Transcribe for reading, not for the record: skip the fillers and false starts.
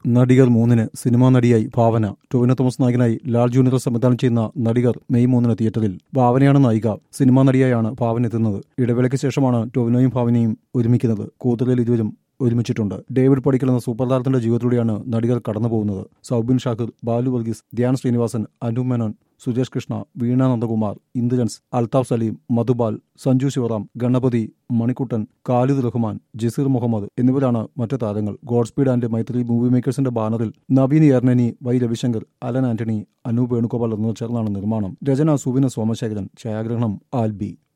നടികർ 3-ന് സിനിമാ നടിയായി ഭാവന. ടൊവിനോ തോമസ് നായകനായി ലാൽ ജൂനിയർ സംവിധാനം ചെയ്യുന്ന നടികർ മെയ് 3-ന് തിയേറ്ററിൽ. ഭാവനയാണ് നായിക. സിനിമാ നടിയായാണ് ഭാവന എത്തുന്നത്. ഇടവേളയ്ക്ക് ശേഷമാണ് ടൊവിനോയും ഭാവനയും ഒരുമിക്കുന്നത്. കൂത്തുകളിൽ ഇരുവരും ഒരുമിച്ചിട്ടുണ്ട്. ഡേവിഡ് പടിക്കൽ എന്ന സൂപ്പർ താരത്തിന്റെ ജീവിതത്തിലൂടെയാണ് നടികൾ കടന്നുപോകുന്നത്. സൗബിൻ ഷാഹിർ, ബാലു വർഗീസ്, ധ്യാൻ ശ്രീനിവാസൻ, അനൂപ് മേനോൻ, സുരേഷ് കൃഷ്ണ, വീണ നന്ദകുമാർ, ഇന്ദ്രൻസ്, അൽതാഫ് സലീം, മധുബാൽ, സഞ്ജു ശിവറാം, ഗണപതി, മണിക്കുട്ടൻ, ഖാലിദ് റഹ്മാൻ, ജസീർ മുഹമ്മദ് എന്നിവരാണ് മറ്റു താരങ്ങൾ. God Speed and Mythri movie മേക്കേഴ്സിന്റെ ബാനറിൽ നവീൻ യർനനി, വൈ രവിശങ്കർ, അലൻ ആന്റണി, അനൂപ് വേണുഗോപാൽ എന്നിവർ ചേർന്നാണ് നിർമ്മാണം. രചന സുവിന സോമശേഖരൻ, ഛായാഗ്രഹണം ആൽബി.